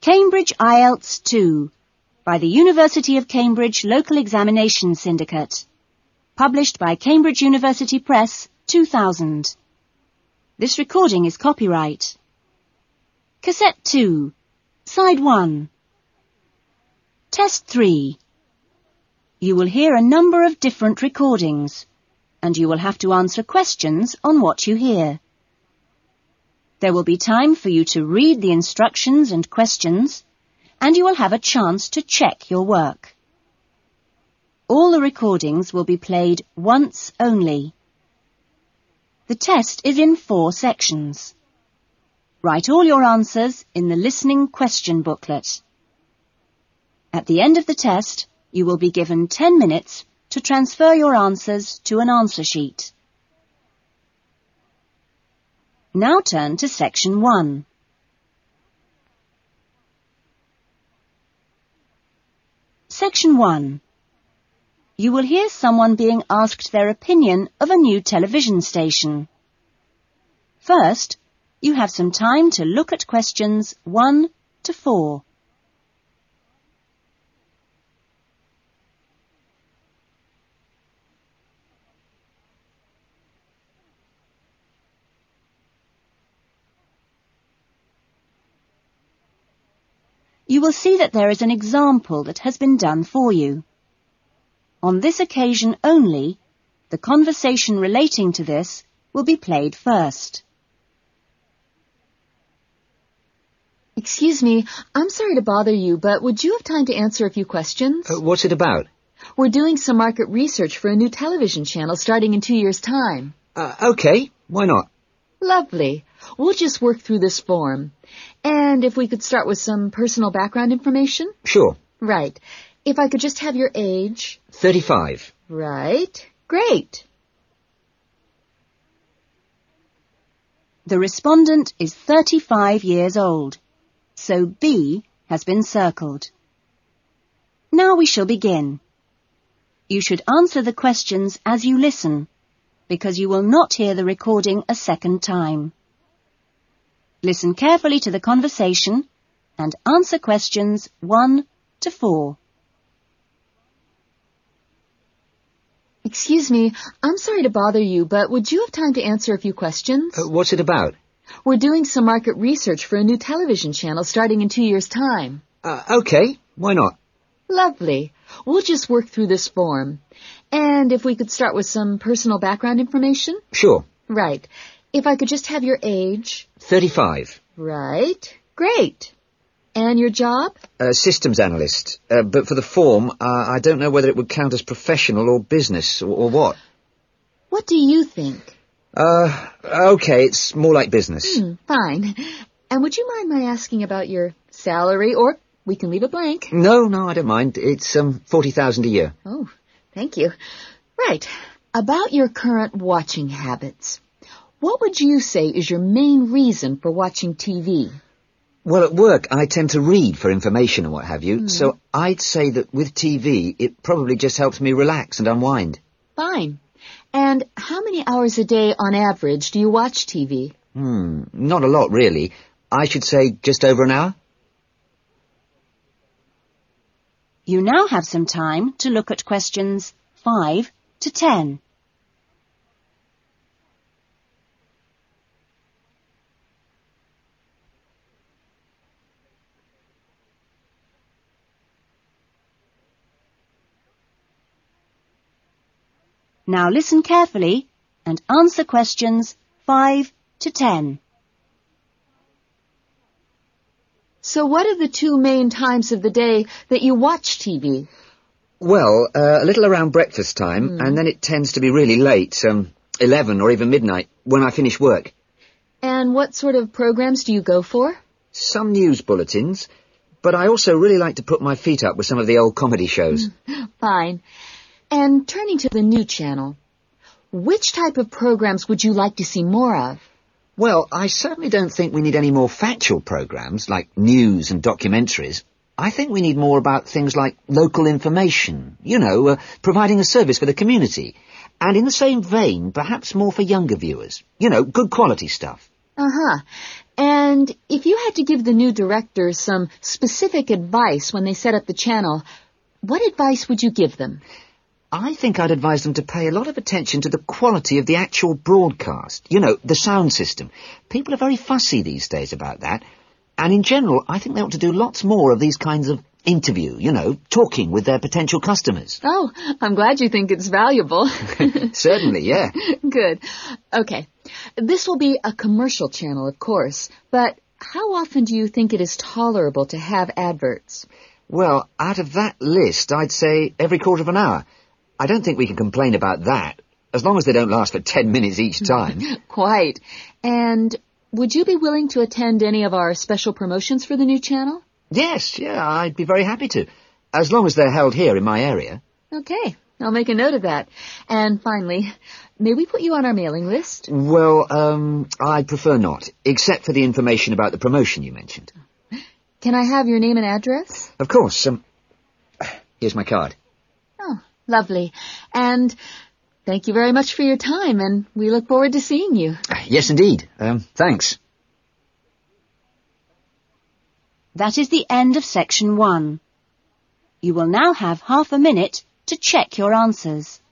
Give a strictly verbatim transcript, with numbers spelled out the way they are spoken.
Cambridge I E L T S two by the University of Cambridge Local Examination Syndicate. Published by Cambridge University Press, two thousand. This recording is copyright. Cassette two, Side one. Test three. You will hear a number of different recordings, and you will have to answer questions on what you hear. There will be time for you to read the instructions and questions, and you will have a chance to check your work. All the recordings will be played once only. The test is in four sections. Write all your answers in the listening question booklet. At the end of the test, you will be given ten minutes to transfer your answers to an answer sheet. Now turn to section one. Section one. You will hear someone being asked their opinion of a new television station. First, you have some time to look at questions one to four. You will see that there is an example that has been done for you. On this occasion only, the conversation relating to this will be played first. Excuse me, I'm sorry to bother you, but would you have time to answer a few questions? Uh, what's it about? We're doing some market research for a new television channel starting in two years' time. Uh, okay, why not? Lovely. We'll just work through this form. And if we could start with some personal background information? Sure. Right. If I could just have your age? thirty-five. Right. Great. The respondent is thirty-five years old, so B has been circled. Now we shall begin. You should answer the questions as you listen, because you will not hear the recording a second time. Listen carefully to the conversation and answer questions one to four. Excuse me, I'm sorry to bother you, but would you have time to answer a few questions? Uh, what's it about? We're doing some market research for a new television channel starting in two years' time. Uh, okay, why not? Lovely. We'll just work through this form. And if we could start with some personal background information? Sure. Right. If I could just have your age? thirty-five. Right. Great. And your job? Uh, systems analyst. Uh, but for the form, uh, I don't know whether it would count as professional or business or, or what. What do you think? Uh, okay, it's more like business. Hmm, fine. And would you mind my asking about your salary, or we can leave it blank? No, no, I don't mind. It's um forty thousand a year. Oh, thank you. Right. About your current watching habits. What would you say is your main reason for watching T V? Well, at work, I tend to read for information and what have you, Mm. so I'd say that with T V, it probably just helps me relax and unwind. Fine. And how many hours a day, on average, do you watch T V? Hmm, not a lot, really. I should say just over an hour. You now have some time to look at questions five to ten. Now listen carefully and answer questions five to ten. So what are the two main times of the day that you watch T V? Well, uh, a little around breakfast time, Mm. and then it tends to be really late, um, eleven or even midnight, when I finish work. And what sort of programs do you go for? Some news bulletins, but I also really like to put my feet up with some of the old comedy shows. Fine. And turning to the new channel, which type of programs would you like to see more of? Well, I certainly don't think we need any more factual programs, like news and documentaries. I think we need more about things like local information, you know, uh, providing a service for the community. And in the same vein, perhaps more for younger viewers. You know, good quality stuff. Uh-huh. And if you had to give the new directors some specific advice when they set up the channel, what advice would you give them? I think I'd advise them to pay a lot of attention to the quality of the actual broadcast. You know, the sound system. People are very fussy these days about that. And in general, I think they ought to do lots more of these kinds of interview, you know, talking with their potential customers. Oh, I'm glad you think it's valuable. Certainly, yeah. Good. Okay. This will be a commercial channel, of course, but how often do you think it is tolerable to have adverts? Well, out of that list, I'd say every quarter of an hour. I don't think we can complain about that, as long as they don't last for ten minutes each time. Quite. And would you be willing to attend any of our special promotions for the new channel? Yes, yeah, I'd be very happy to, as long as they're held here in my area. Okay, I'll make a note of that. And finally, may we put you on our mailing list? Well, um, I'd prefer not, except for the information about the promotion you mentioned. Can I have your name and address? Of course. Um, here's my card. Oh, lovely. And thank you very much for your time, and we look forward to seeing you. Yes, indeed. Um, thanks. That is the end of section one. You will now have half a minute to check your answers.